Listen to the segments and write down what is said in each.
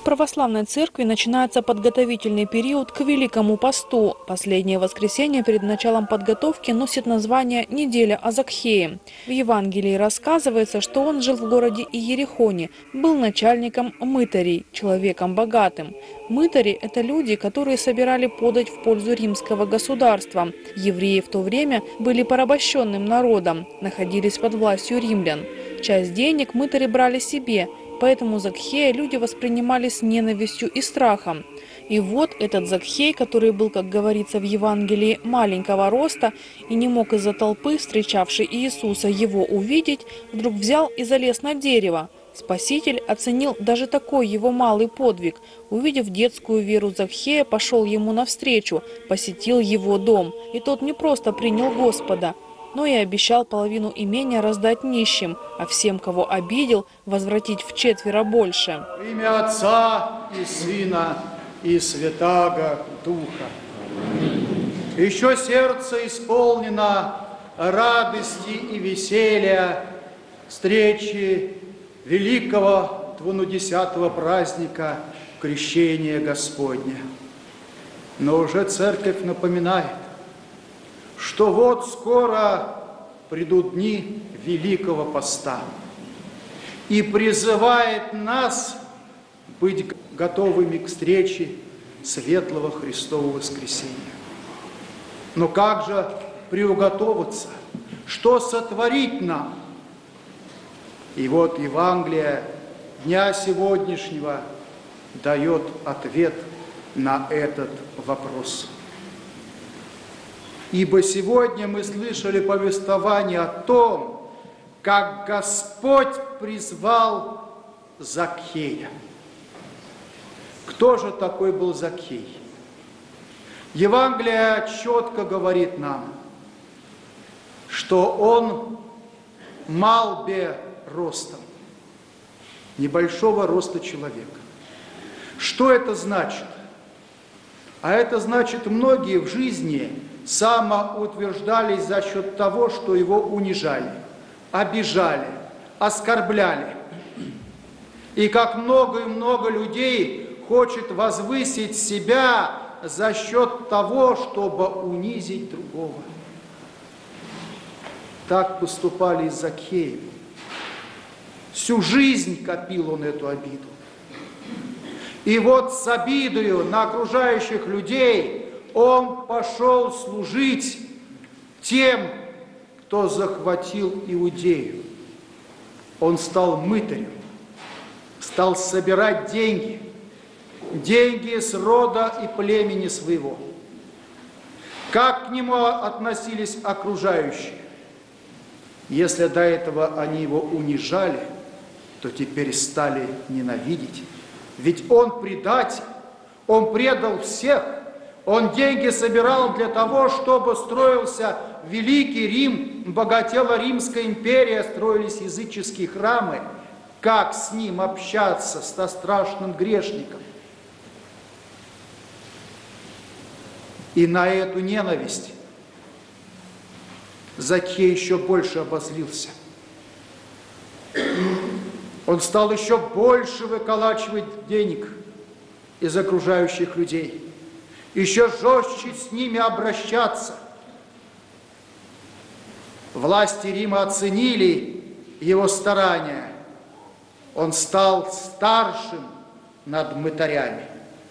православной церкви начинается подготовительный период к Великому посту. Последнее воскресенье перед началом подготовки носит название «Неделя о Закхее». В Евангелии рассказывается, что он жил в городе Иерихоне, был начальником мытарей, человеком богатым. Мытари – это люди, которые собирали подать в пользу римского государства. Евреи в то время были порабощенным народом, находились под властью римлян. Часть денег мытари брали себе, поэтому Закхея люди воспринимали с ненавистью и страхом. И вот этот Закхей, который был, как говорится в Евангелии, маленького роста и не мог из-за толпы, встречавшей Иисуса, его увидеть, вдруг взял и залез на дерево. Спаситель оценил даже такой его малый подвиг. Увидев детскую веру Закхея, пошел ему навстречу, посетил его дом. И тот не просто принял Господа, но и обещал половину имения раздать нищим, а всем, кого обидел, возвратить вчетверо больше. В имя Отца и Сына и Святаго Духа. Еще сердце исполнено радости и веселья встречи великого 20-го праздника Крещения Господня. Но уже Церковь напоминает, что вот скоро придут дни Великого Поста и призывает нас быть готовыми к встрече Светлого Христового Воскресения. Но как же приуготовиться? Что сотворить нам? И вот Евангелие дня сегодняшнего дает ответ на этот вопрос. Ибо сегодня мы слышали повествование о том, как Господь призвал Закхея. Кто же такой был Закхей? Евангелие четко говорит нам, что он мал бе ростом, небольшого роста человека. Что это значит? А это значит, многие в жизни самоутверждались за счет того, что его унижали, обижали, оскорбляли. И как много и много людей хочет возвысить себя за счет того, чтобы унизить другого. Так поступали и с Закхеем. Всю жизнь копил он эту обиду. И вот с обидою на окружающих людей он пошел служить тем, кто захватил Иудею. Он стал мытарем, стал собирать деньги с рода и племени своего. Как к нему относились окружающие? Если до этого они его унижали, то теперь стали ненавидеть. Ведь он предатель, он предал всех, он деньги собирал для того, чтобы строился Великий Рим, богатела Римская империя, строились языческие храмы. Как с ним общаться, со страшным грешником? И на эту ненависть Закхей еще больше обозлился. Он стал еще больше выколачивать денег из окружающих людей, еще жестче с ними обращаться. Власти Рима оценили его старания. Он стал старшим над мытарями.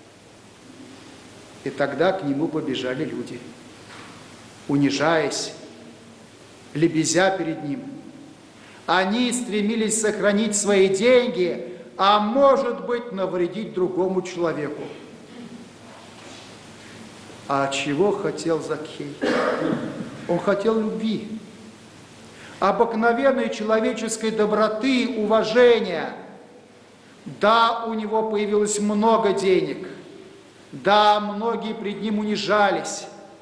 И тогда к нему побежали люди, унижаясь, лебезя перед ним. Они стремились сохранить свои деньги, а может быть, навредить другому человеку. А чего хотел Закхей? Он хотел любви, обыкновенной человеческой доброты, уважения. Да, у него появилось много денег. Да, многие пред ним унижались.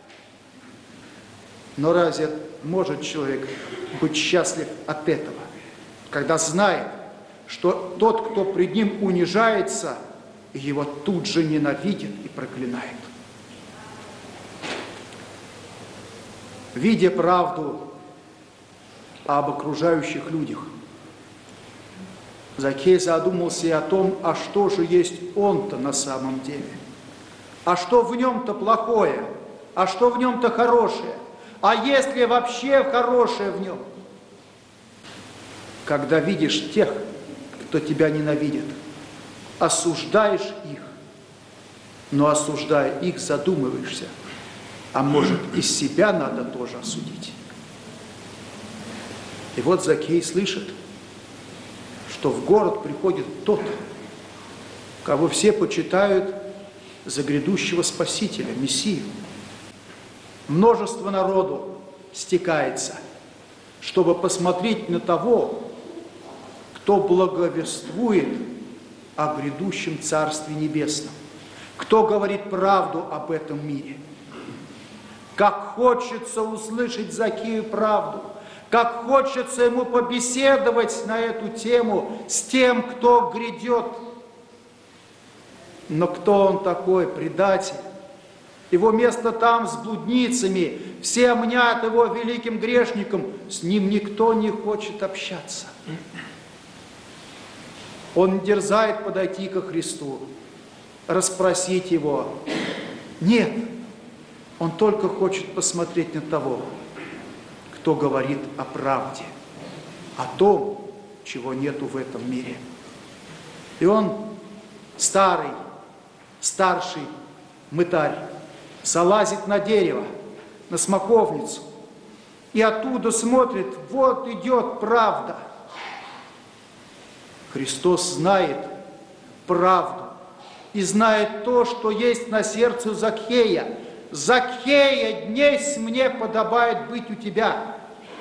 Но разве может человек быть счастлив от этого, когда знает, что тот, кто пред ним унижается, его тут же ненавидит и проклинает? Видя правду об окружающих людях, Закхей задумался и о том, а что же есть он-то на самом деле. А что в нем-то плохое? А что в нем-то хорошее? А есть ли вообще хорошее в нем? Когда видишь тех, кто тебя ненавидит, осуждаешь их, но осуждая их, задумываешься, а может, и себя надо тоже осудить. И вот Закхей слышит, что в город приходит тот, кого все почитают за грядущего Спасителя, Мессию. Множество народу стекается, чтобы посмотреть на того, кто благовествует о грядущем Царстве Небесном, кто говорит правду об этом мире. Как хочется услышать Закхею правду, как хочется ему побеседовать на эту тему с тем, кто грядет. Но кто он такой? Предатель. Его место там с блудницами, все мнят его великим грешником, с ним никто не хочет общаться. Он дерзает подойти ко Христу, расспросить его. Нет, он только хочет посмотреть на того, кто говорит о правде, о том, чего нету в этом мире. И он, старший мытарь, залазит на дерево, на смоковницу, и оттуда смотрит, вот идет правда. Христос знает правду и знает то, что есть на сердце Закхея. Закхея, днесь мне подобает быть у тебя.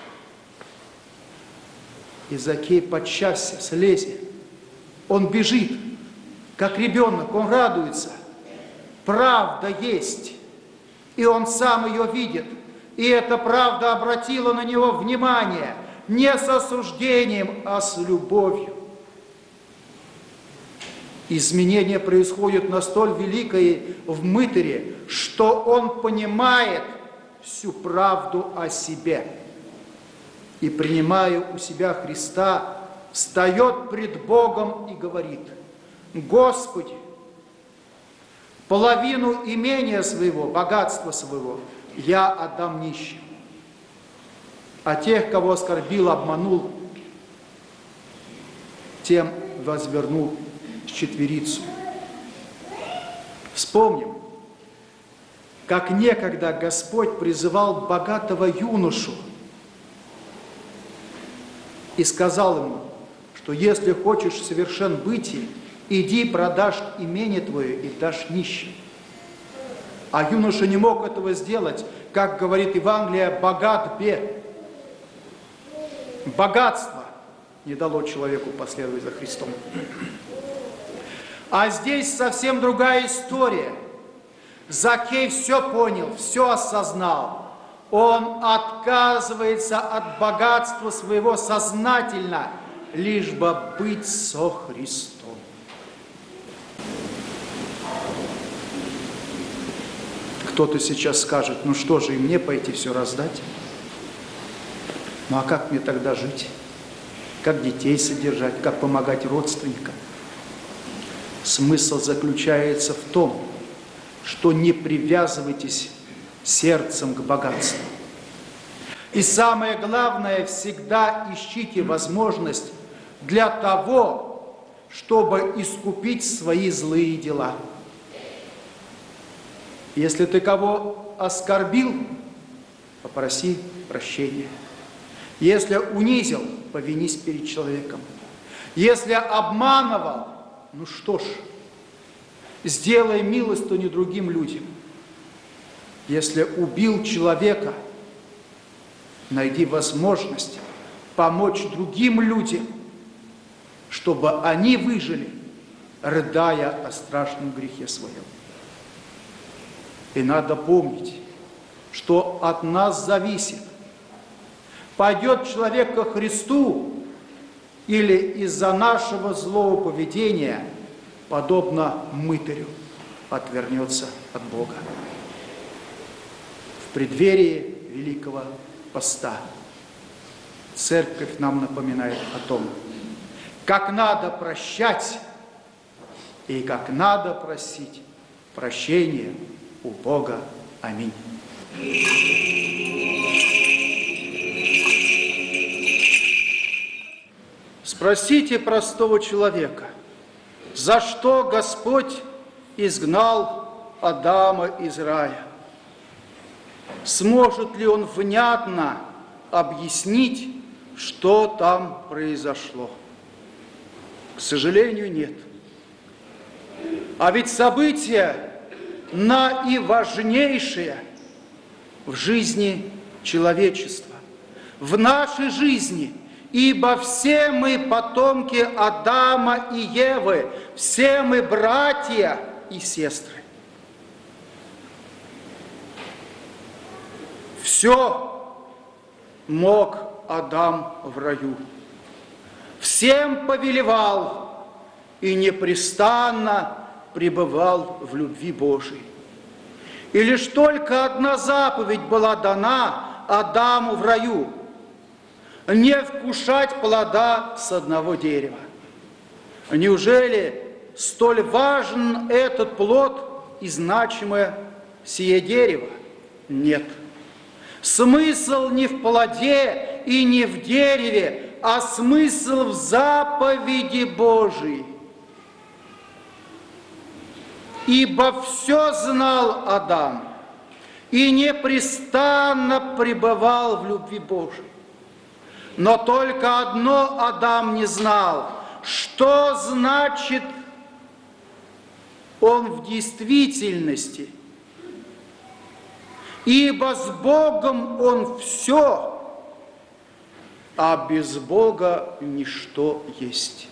И Закхей подчас слезет. Он бежит, как ребенок, он радуется. Правда есть, и он сам ее видит. И эта правда обратила на него внимание не с осуждением, а с любовью. Изменение происходит настолько великое в мытаре, что он понимает всю правду о себе. И, принимая у себя Христа, встает пред Богом и говорит: Господи, половину имения своего, богатства своего я отдам нищим, а тех, кого оскорбил, обманул, тем возверну четверицу. Вспомним, как некогда Господь призывал богатого юношу и сказал ему, что если хочешь совершен бытие, иди продашь имение твое и дашь нищим. А юноша не мог этого сделать, как говорит Евангелие, богат бед. Богатство не дало человеку последовать за Христом. А здесь совсем другая история. Закхей все понял, все осознал. Он отказывается от богатства своего сознательно, лишь бы быть со Христом. Кто-то сейчас скажет: ну что же, и мне пойти все раздать? Ну а как мне тогда жить? Как детей содержать? Как помогать родственникам? Смысл заключается в том, что не привязывайтесь сердцем к богатству. И самое главное, всегда ищите возможность для того, чтобы искупить свои злые дела. Если ты кого оскорбил, попроси прощения. Если унизил, повинись перед человеком. Если обманывал, ну что ж, сделай милостыню другим людям. Если убил человека, найди возможность помочь другим людям, чтобы они выжили, рыдая о страшном грехе своем. И надо помнить, что от нас зависит, пойдет человек ко Христу или из-за нашего злого поведения, подобно мытарю, отвернется от Бога. В преддверии Великого Поста Церковь нам напоминает о том, как надо прощать и как надо просить прощения у Бога. Аминь. Спросите простого человека, за что Господь изгнал Адама из рая? Сможет ли он внятно объяснить, что там произошло? К сожалению, нет. А ведь события наиважнейшие в жизни человечества, в нашей жизни, ибо все мы потомки Адама и Евы, все мы братья и сестры. Все мог Адам в раю, всем повелевал и непрестанно пребывал в любви Божией. И лишь только одна заповедь была дана Адаму в раю – не вкушать плода с одного дерева. Неужели столь важен этот плод и значимое сие дерево? Нет. Смысл не в плоде и не в дереве, а смысл в заповеди Божией. Ибо все знал Адам и непрестанно пребывал в любви Божией. Но только одно Адам не знал, что значит он в действительности. Ибо с Богом он все, а без Бога ничто есть.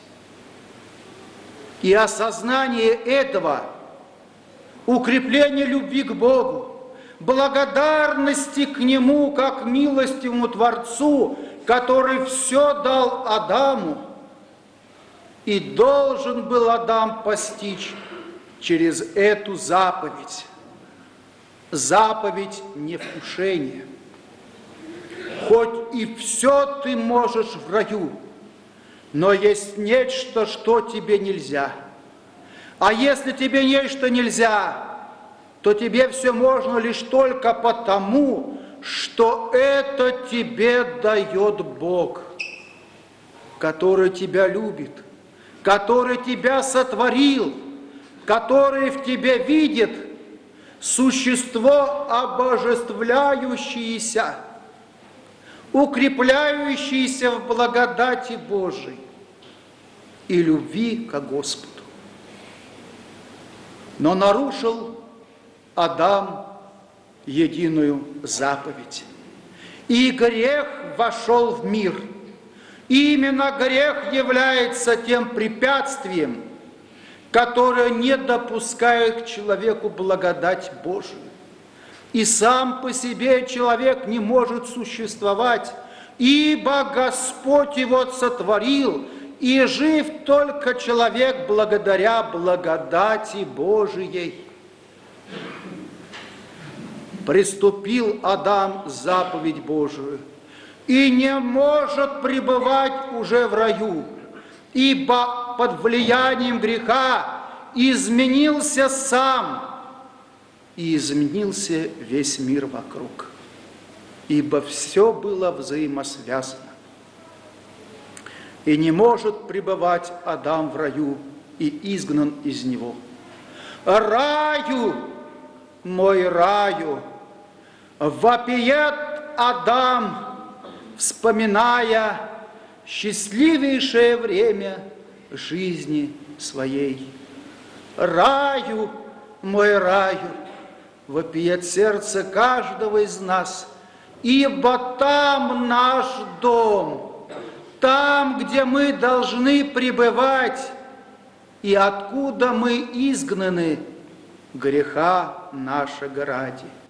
И осознание этого, укрепление любви к Богу, благодарности к Нему, как милостивому Творцу, который все дал Адаму, и должен был Адам постичь через эту заповедь. Заповедь невкушения. Хоть и все ты можешь в раю, но есть нечто, что тебе нельзя. А если тебе нечто нельзя, то тебе все можно лишь только потому, что это тебе дает Бог, который тебя любит, который тебя сотворил, который в тебе видит существо обожествляющееся, укрепляющееся в благодати Божией и любви ко Господу. Но нарушил Адам единую заповедь. И грех вошел в мир. И именно грех является тем препятствием, которое не допускает к человеку благодать Божию. И сам по себе человек не может существовать, ибо Господь его сотворил, и жив только человек благодаря благодати Божией. Приступил Адам заповедь Божию и не может пребывать уже в раю, ибо под влиянием греха изменился сам и изменился весь мир вокруг, ибо все было взаимосвязано. И не может пребывать Адам в раю и изгнан из него. «Раю, мой раю!» вопиет Адам, вспоминая счастливейшее время жизни своей. «Раю, мой раю!» вопиет сердце каждого из нас, ибо там наш дом, там, где мы должны пребывать, и откуда мы изгнаны греха нашего ради.